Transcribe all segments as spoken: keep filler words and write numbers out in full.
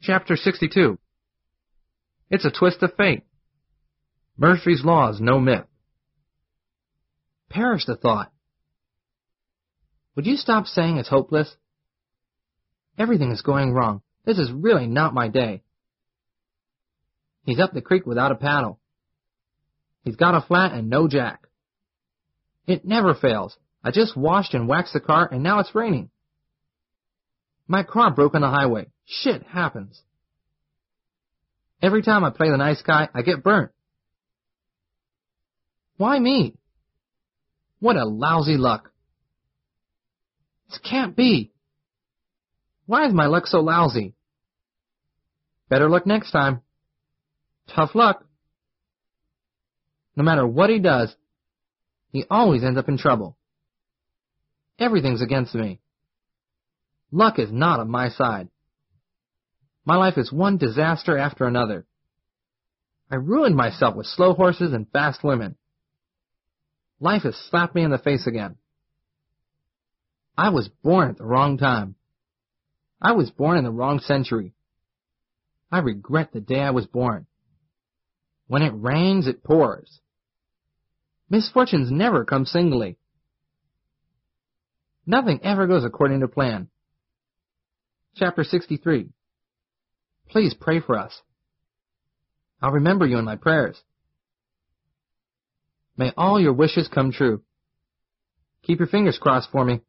Chapter sixty-two. It's a twist of fate. Murphy's Law is no myth. Perish the thought. Would you stop saying it's hopeless? Everything is going wrong. This is really not my day. He's up the creek without a paddle. He's got a flat and no jack. It never fails. I just washed and waxed the car and now it's raining. My car broke on the highway. Shit happens. Every time I play the nice guy, I get burnt. Why me? What a lousy luck. This can't be. Why is my luck so lousy? Better luck next time. Tough luck. No matter what he does, he always ends up in trouble. Everything's against me. Luck is not on my side. My life is one disaster after another. I ruined myself with slow horses and fast women. Life has slapped me in the face again. I was born at the wrong time. I was born in the wrong century. I regret the day I was born. When it rains, it pours. Misfortunes never come singly. Nothing ever goes according to plan. Chapter sixty-three. Please pray for us. I'll remember you in my prayers. May all your wishes come true. Keep your fingers crossed for me.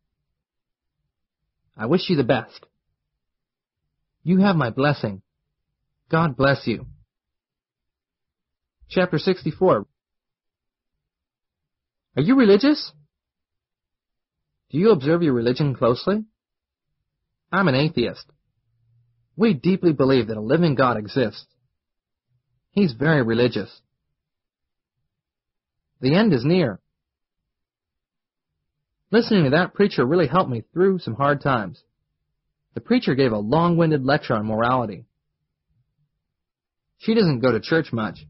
I wish you the best. You have my blessing. God bless you. Chapter sixty-four. Are you religious? Do you observe your religion closely? I'm an atheist. We deeply believe that a living God exists. He's very religious. The end is near. Listening to that preacher really helped me through some hard times. The preacher gave a long-winded lecture on morality. She doesn't go to church much.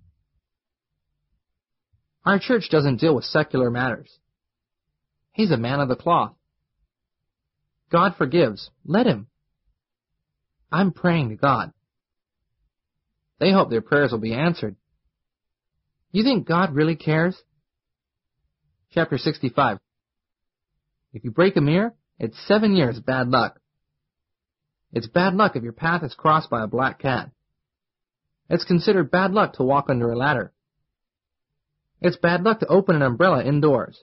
Our church doesn't deal with secular matters. He's a man of the cloth. God forgives. Let him. I'm praying to God. They hope their prayers will be answered. You think God really cares? Chapter sixty-five. If you break a mirror, it's seven years bad luck. It's bad luck if your path is crossed by a black cat. It's considered bad luck to walk under a ladder. It's bad luck to open an umbrella indoors.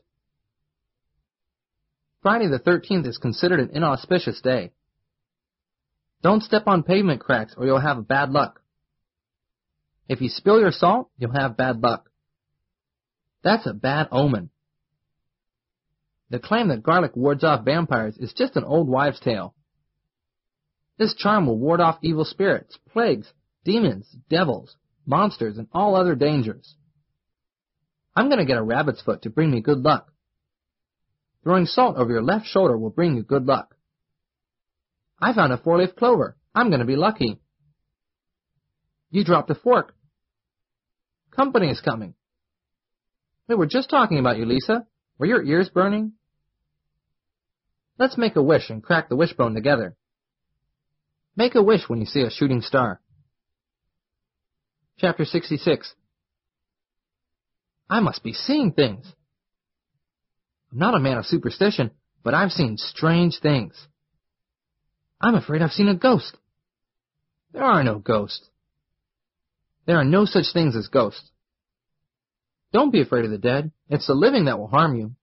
Friday the thirteenth is considered an inauspicious day. Don't step on pavement cracks or you'll have bad luck. If you spill your salt, you'll have bad luck. That's a bad omen. The claim that garlic wards off vampires is just an old wives' tale. This charm will ward off evil spirits, plagues, demons, devils, monsters, and all other dangers. I'm going to get a rabbit's foot to bring me good luck. Throwing salt over your left shoulder will bring you good luck. I found a four-leaf clover. I'm going to be lucky. You dropped a fork. Company is coming. We were just talking about you, Lisa. Were your ears burning? Let's make a wish and crack the wishbone together. Make a wish when you see a shooting star. Chapter sixty-six. I must be seeing things. I'm not a man of superstition, but I've seen strange things. I'm afraid I've seen a ghost. There are no ghosts. There are no such things as ghosts. Don't be afraid of the dead. It's the living that will harm you.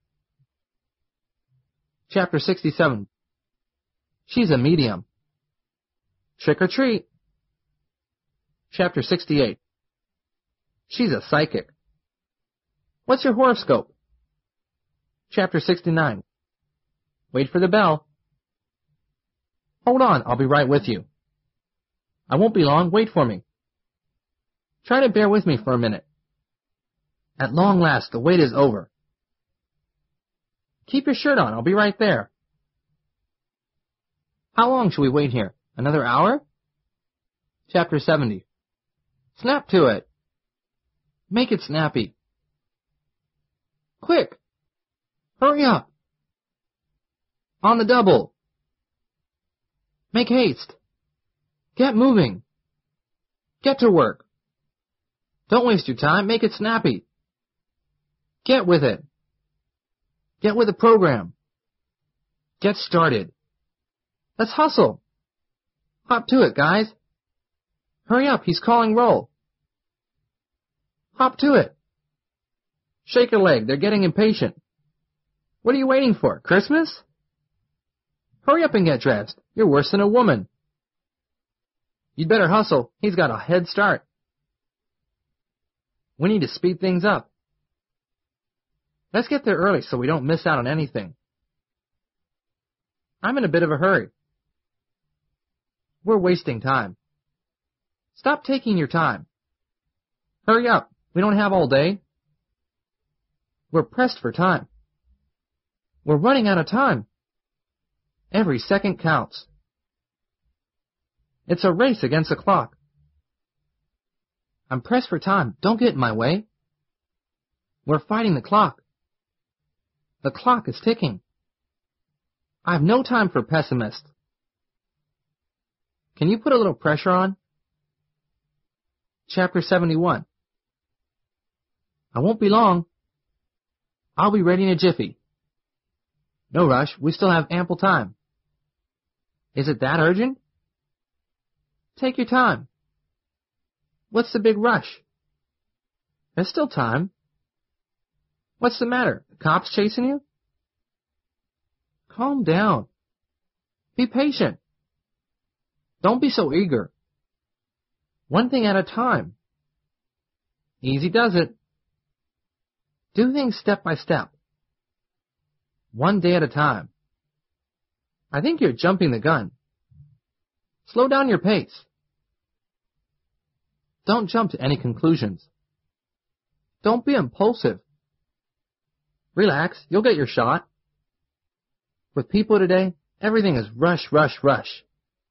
Chapter sixty-seven. She's a medium. Trick or treat. Chapter sixty-eight. She's a psychic. What's your horoscope? Chapter sixty-nine. Wait for the bell. Hold on, I'll be right with you. I won't be long, wait for me. Try to bear with me for a minute. At long last, the wait is over. Keep your shirt on, I'll be right there. How long shall we wait here? Another hour? Chapter seventy. Snap to it. Make it snappy. Quick! Hurry up! On the double! Make haste! Get moving! Get to work. Don't waste your time. Make it snappy. Get with it. Get with the program. Get started. Let's hustle. Hop to it, guys. Hurry up, he's calling roll. Hop to it. Shake a leg, they're getting impatient. What are you waiting for, Christmas? Hurry up and get dressed. You're worse than a woman. You'd better hustle. He's got a head start. We need to speed things up. Let's get there early so we don't miss out on anything. I'm in a bit of a hurry. We're wasting time. Stop taking your time. Hurry up. We don't have all day. We're pressed for time. We're running out of time. Every second counts. It's a race against the clock. I'm pressed for time. Don't get in my way. We're fighting the clock. The clock is ticking. I have no time for pessimists. Can you put a little pressure on? Chapter seventy-one. I won't be long. I'll be ready in a jiffy. No rush. We still have ample time. Is it that urgent? Take your time. What's the big rush? There's still time. What's the matter? The cops chasing you? Calm down. Be patient. Don't be so eager. One thing at a time. Easy does it. Do things step by step. One day at a time. I think you're jumping the gun. Slow down your pace. Don't jump to any conclusions. Don't be impulsive. Relax, you'll get your shot. With people today, everything is rush, rush, rush.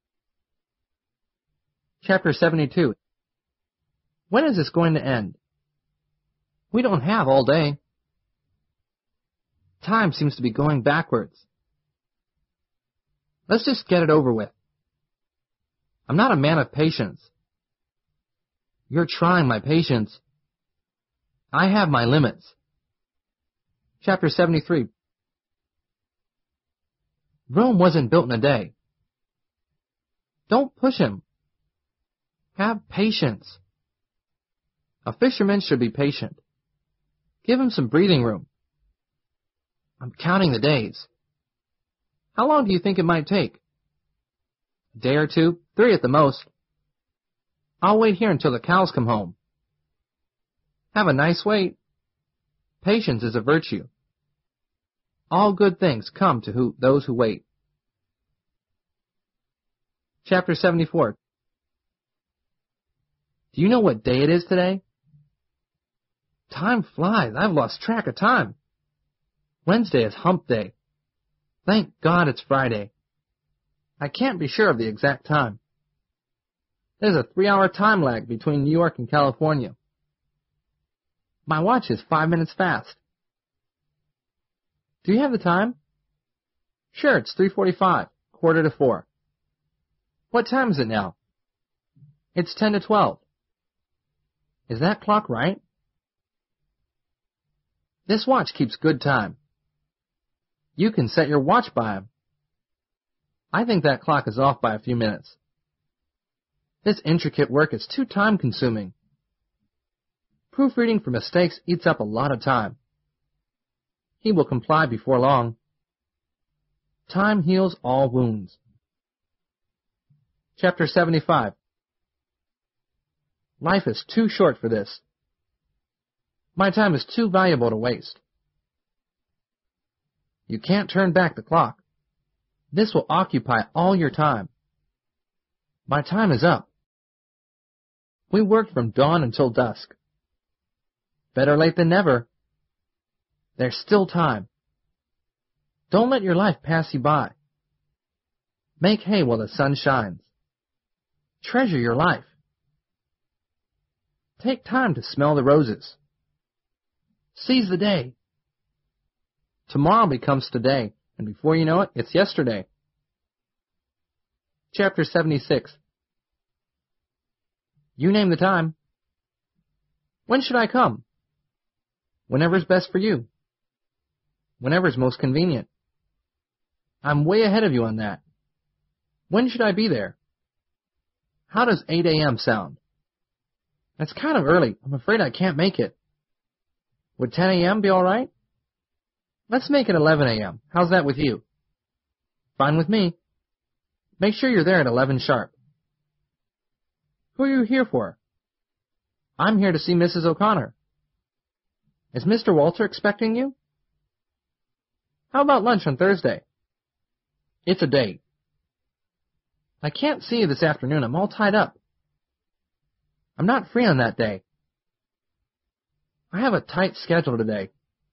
Chapter seventy-two. When is this going to end? We don't have all day. Time seems to be going backwards. Let's just get it over with. I'm not a man of patience. You're trying my patience. I have my limits. Chapter seventy-three. Rome wasn't built in a day. Don't push him. Have patience. A fisherman should be patient. Give him some breathing room. I'm counting the days. How long do you think it might take? A day or two? Three at the most. I'll wait here until the cows come home. Have a nice wait. Patience is a virtue. All good things come to who, those who wait. Chapter seventy-four. Do you know what day it is today? Time flies. I've lost track of time. Wednesday is hump day. Thank God it's Friday. I can't be sure of the exact time. There's a three-hour time lag between New York and California. My watch is five minutes fast. Do you have the time? Sure, it's three forty-five, quarter to four. What time is it now? It's ten to twelve. Is that clock right? This watch keeps good time. You can set your watch by him. I think that clock is off by a few minutes. This intricate work is too time-consuming. Proofreading for mistakes eats up a lot of time. He will comply before long. Time heals all wounds. Chapter seventy-five. Life is too short for this. My time is too valuable to waste. You can't turn back the clock. This will occupy all your time. My time is up. We worked from dawn until dusk. Better late than never. There's still time. Don't let your life pass you by. Make hay while the sun shines. Treasure your life. Take time to smell the roses. Seize the day. Tomorrow becomes today, and before you know it, it's yesterday. Chapter seventy-six. You name the time. When should I come? Whenever's best for you. Whenever's most convenient. I'm way ahead of you on that. When should I be there? How does eight a m sound? That's kind of early. I'm afraid I can't make it. Would ten a m be all right? Let's make it eleven a m How's that with you? Fine with me. Make sure you're there at eleven sharp. Who are you here for? I'm here to see Missus O'Connor. Is Mister Walter expecting you? How about lunch on Thursday? It's a date. I can't see you this afternoon. I'm all tied up. I'm not free on that day. I have a tight schedule today.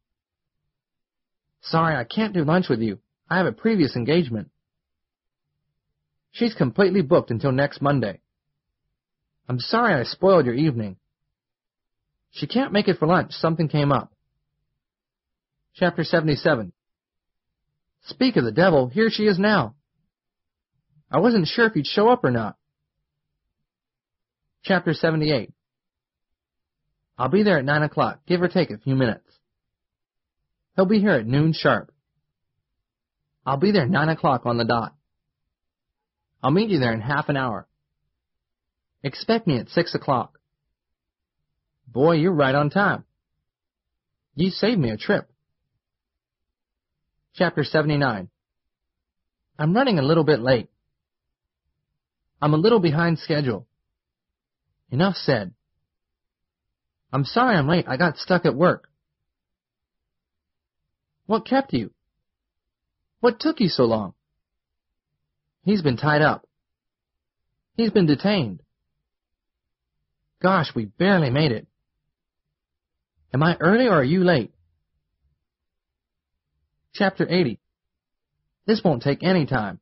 Sorry, I can't do lunch with you. I have a previous engagement. She's completely booked until next Monday. I'm sorry I spoiled your evening. She can't make it for lunch. Something came up. Chapter seventy-seven. Speak of the devil, here she is now. I wasn't sure if you'd show up or not. Chapter seventy-eight. I'll be there at nine o'clock, give or take a few minutes. He'll be here at noon sharp. I'll be there nine o'clock on the dot. I'll meet you there in half an hour. Expect me at six o'clock. Boy, you're right on time. You saved me a trip. Chapter seventy-nine. I'm running a little bit late. I'm a little behind schedule. Enough said. I'm sorry I'm late. I got stuck at work. What kept you? What took you so long? He's been tied up. He's been detained. Gosh, we barely made it. Am I early or are you late? Chapter eighty. This won't take any time.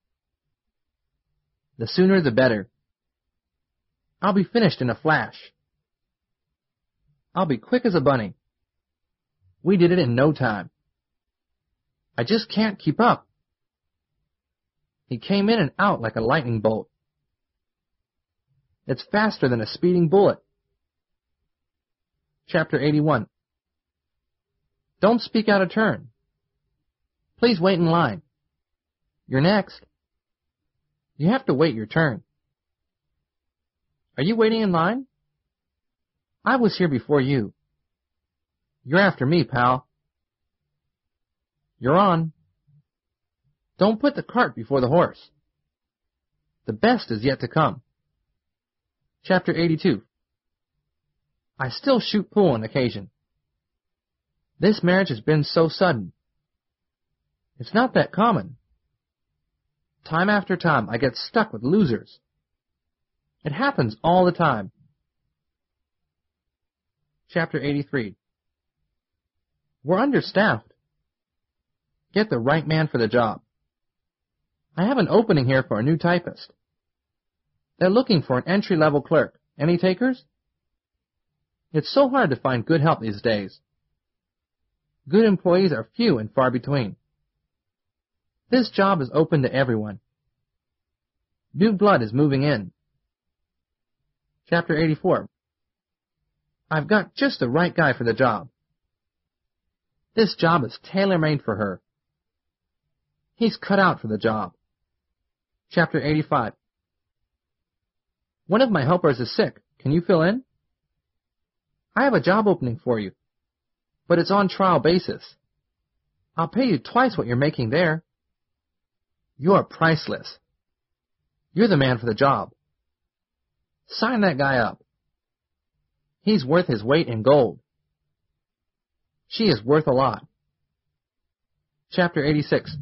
The sooner the better. I'll be finished in a flash. I'll be quick as a bunny. We did it in no time. I just can't keep up. He came in and out like a lightning bolt. It's faster than a speeding bullet. Chapter eighty-one. Don't speak out of turn. Please wait in line. You're next. You have to wait your turn. Are you waiting in line? I was here before you. You're after me, pal. You're on. Don't put the cart before the horse. The best is yet to come. Chapter eighty-two. I still shoot pool on occasion. This marriage has been so sudden. It's not that common. Time after time, I get stuck with losers. It happens all the time. Chapter eighty-three. We're understaffed. Get the right man for the job. I have an opening here for a new typist. They're looking for an entry-level clerk. Any takers? It's so hard to find good help these days. Good employees are few and far between. This job is open to everyone. New blood is moving in. Chapter eighty-four. I've got just the right guy for the job. This job is tailor-made for her. He's cut out for the job. Chapter eighty-five. One of my helpers is sick. Can you fill in? I have a job opening for you, but it's on trial basis. I'll pay you twice what you're making there. You're priceless. You're the man for the job. Sign that guy up. He's worth his weight in gold. She is worth a lot. Chapter eighty-six.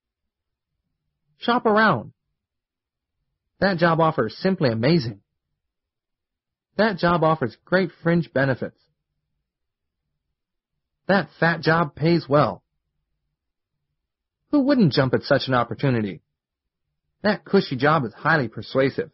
Shop around. That job offer is simply amazing. That job offers great fringe benefits. That fat job pays well. Who wouldn't jump at such an opportunity? That cushy job is highly persuasive.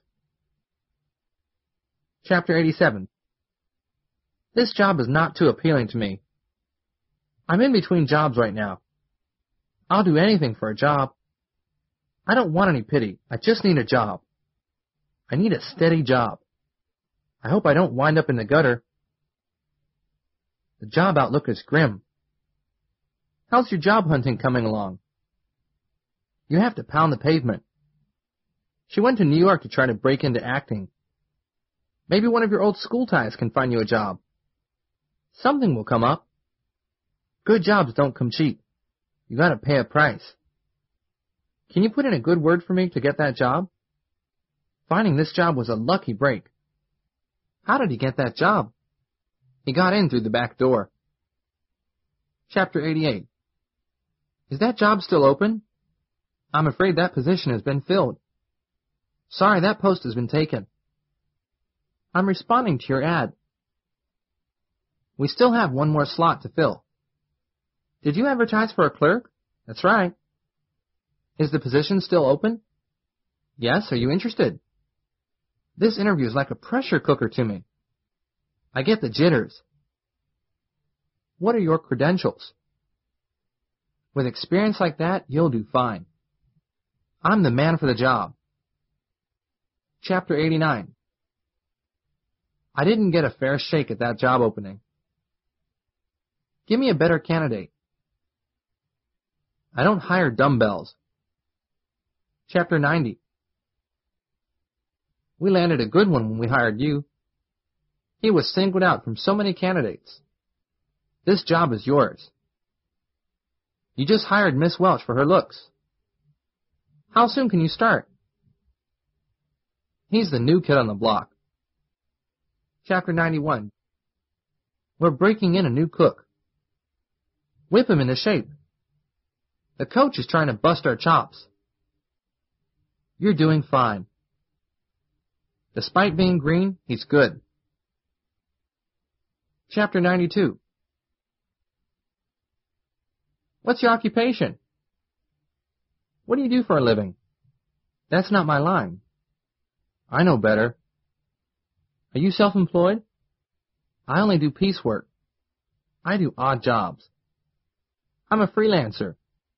Chapter eighty-seven. This job is not too appealing to me. I'm in between jobs right now. I'll do anything for a job. I don't want any pity. I just need a job. I need a steady job. I hope I don't wind up in the gutter. The job outlook is grim. How's your job hunting coming along? You have to pound the pavement. She went to New York to try to break into acting. Maybe one of your old school ties can find you a job. Something will come up. Good jobs don't come cheap. You gotta pay a price. Can you put in a good word for me to get that job? Finding this job was a lucky break. How did he get that job? He got in through the back door. Chapter eighty-eight. Is that job still open? I'm afraid that position has been filled. Sorry, that post has been taken. I'm responding to your ad. We still have one more slot to fill. Did you advertise for a clerk? That's right. Is the position still open? Yes, are you interested? This interview is like a pressure cooker to me. I get the jitters. What are your credentials? With experience like that, you'll do fine. I'm the man for the job. Chapter eighty-nine. I didn't get a fair shake at that job opening. Give me a better candidate. I don't hire dumbbells. Chapter ninety. We landed a good one when we hired you. He was singled out from so many candidates. This job is yours. You just hired Miss Welch for her looks. How soon can you start? He's the new kid on the block. Chapter ninety-one. We're breaking in a new cook. Whip him into shape. The coach is trying to bust our chops. You're doing fine. Despite being green, he's good. Chapter ninety-two. What's your occupation? What do you do for a living? That's not my line. I know better. Are you self-employed? I only do piecework. I do odd jobs. I'm a freelancer.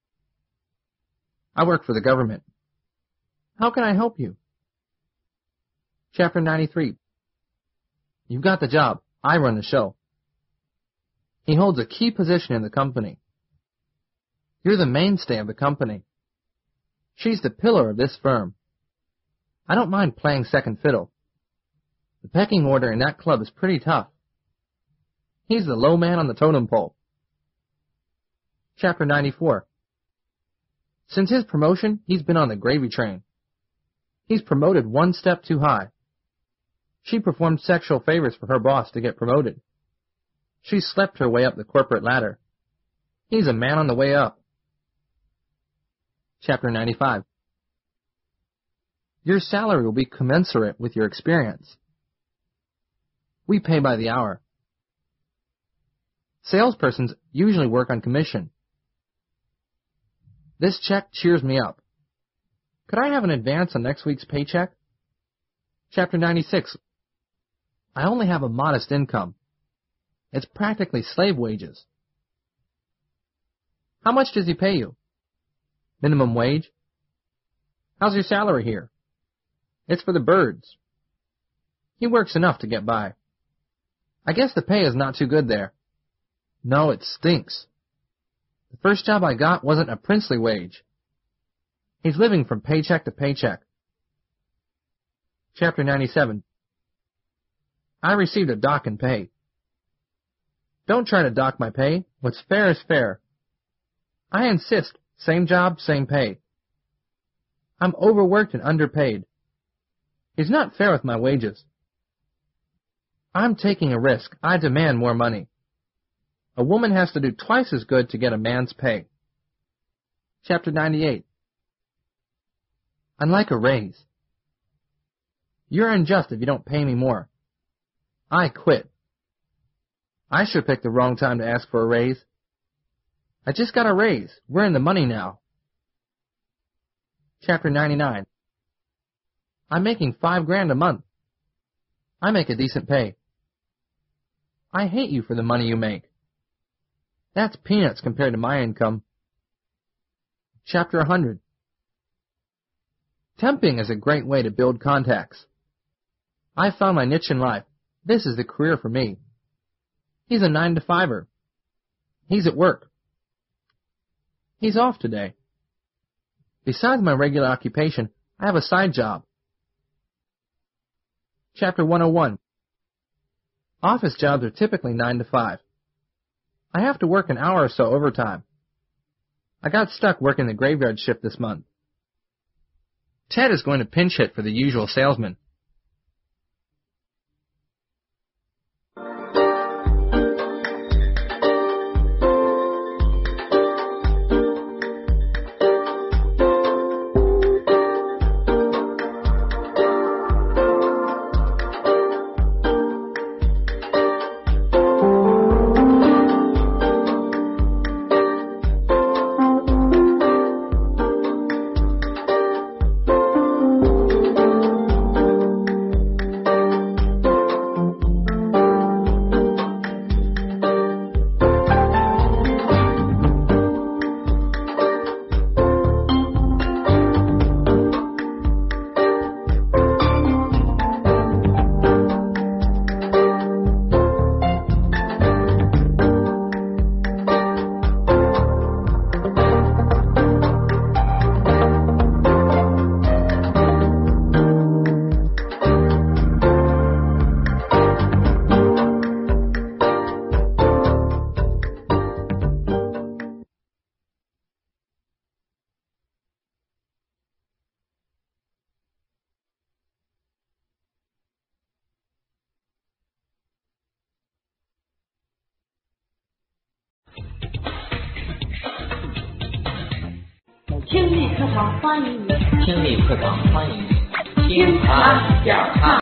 I work for the government. How can I help you? Chapter ninety-three. You've got the job. I run the show. He holds a key position in the company. You're the mainstay of the company. She's the pillar of this firm. I don't mind playing second fiddle. The pecking order in that club is pretty tough. He's the low man on the totem pole. Chapter ninety-four. Since his promotion, he's been on the gravy train. He's promoted one step too high. She performed sexual favors for her boss to get promoted. She slept her way up the corporate ladder. He's a man on the way up. Chapter ninety-five. Your salary will be commensurate with your experience. We pay by the hour. Salespersons usually work on commission. This check cheers me up. Could I have an advance on next week's paycheck? Chapter ninety-six. I only have a modest income. It's practically slave wages. How much does he pay you? Minimum wage? How's your salary here? It's for the birds. He works enough to get by. I guess the pay is not too good there. No, it stinks. The first job I got wasn't a princely wage. He's living from paycheck to paycheck. Chapter ninety-seven. I received a dock in pay. Don't try to dock my pay. What's fair is fair. I insist, same job, same pay. I'm overworked and underpaid. He's not fair with my wages. I'm taking a risk. I demand more money. A woman has to do twice as good to get a man's pay. Chapter ninety-eight. I'd like a raise. You're unjust if you don't pay me more. I quit. I sure picked the wrong time to ask for a raise. I just got a raise. We're in the money now. Chapter ninety-nine. I'm making five grand a month. I make a decent pay. I hate you for the money you make. That's peanuts compared to my income. Chapter one hundred. Temping is a great way to build contacts. I found my niche in life. This is the career for me. He's a nine to fiver. He's at work. He's off today. Besides my regular occupation, I have a side job. Chapter one oh one. Office jobs are typically nine to five. I have to work an hour or so overtime. I got stuck working the graveyard shift this month. Ted is going to pinch hit for the usual salesman. 听力课堂欢迎你， 听力课堂欢迎你，听啊点儿看。